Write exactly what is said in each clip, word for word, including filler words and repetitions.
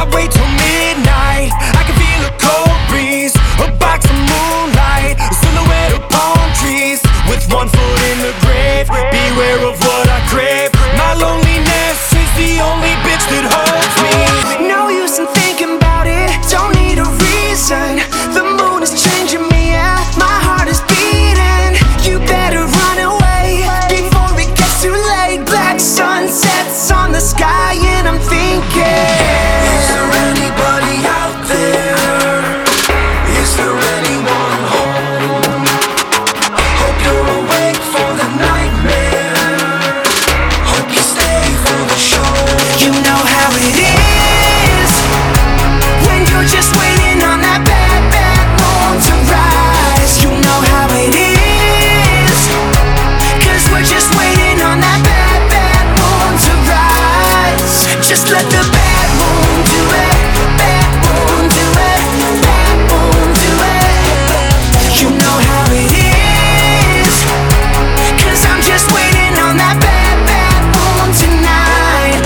I wait till midnight. I can feel a cold breeze, a box of moonlight, a silhouette of palm trees. With one foot in the grave, beware of what I crave. My loneliness is the only bitch that holds me. No use in thinking about it, don't need a reason. The moon is changing me, yeah, my heart is beating. You better run away before it gets too late. Black sunsets on the sky and I'm thinking, is there anybody out there? Is there anyone home? Hope you're awake for the nightmare. Hope you stay for the show. you know how it is when you're just waiting on that bad, bad moon to rise. You know how it is, cause we're just waiting on that bad, bad moon to rise. Just let the bad moon do it, bad moon do it, bad moon do it. You know how it is, cause I'm just waiting on that bad, bad moon tonight.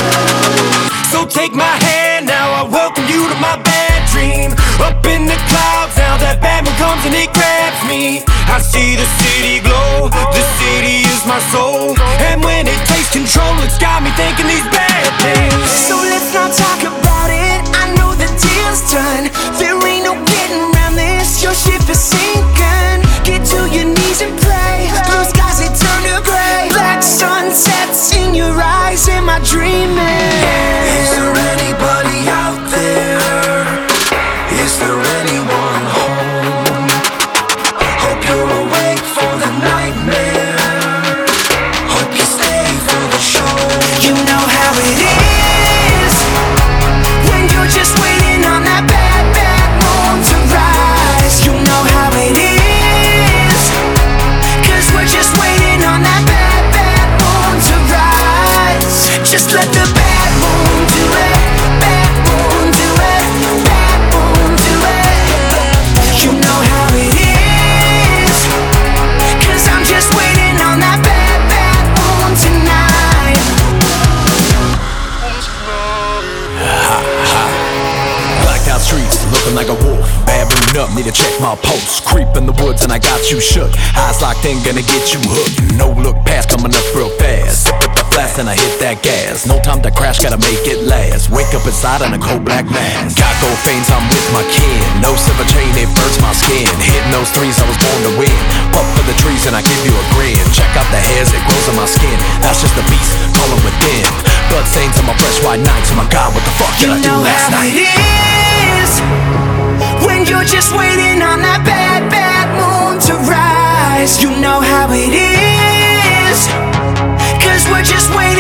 So take my hand now, I welcome you to my bad dream. Up in the clouds now, that bad moon comes and it grabs me. I see the city glow, the city is my soul. And when it takes control, it's got me thinking these bad things. So let's not talk about it, I know the deal's done. There ain't no getting around this, your ship is sinking. Get to your knees and pray, blue skies they turn to gray. Black sunsets in your eyes, am I dreaming? Is there anybody out there? Is there anyone home? Hope you're awake for the nightmare. Hope you stay for the show. You know how it is when you're just waiting on that bad, bad moon to rise. You know how it is, cause we're just waiting on that bad, bad moon to rise. Just let the bad moon do it, bad moon do it, bad moon do it. You know how it is, cause I'm just waiting on that bad, bad moon tonight. Blacked out streets, looking like a wolf. Baboon up, need to check my pulse. Creep in the woods and I got you shook. Eyes locked in, gonna get you hooked. No look past, coming up real fast. Sip at the flask and I hit that gas. No time to crash, gotta make it last. Wake up inside in a cold black mask. Got gold veins, I'm with my kin. No silver chain, it burns my skin. Hitting those threes, I was born to win. Puff for the trees and I give you a grin. Check out the hairs, it grows on my skin. That's just the beast, calling within. Blood stains on my fresh white nights. Oh my God, what the fuck did I do last night? You know how it is when you're just waiting on that bad, bad moon to rise. You know how it is, cause we're just waiting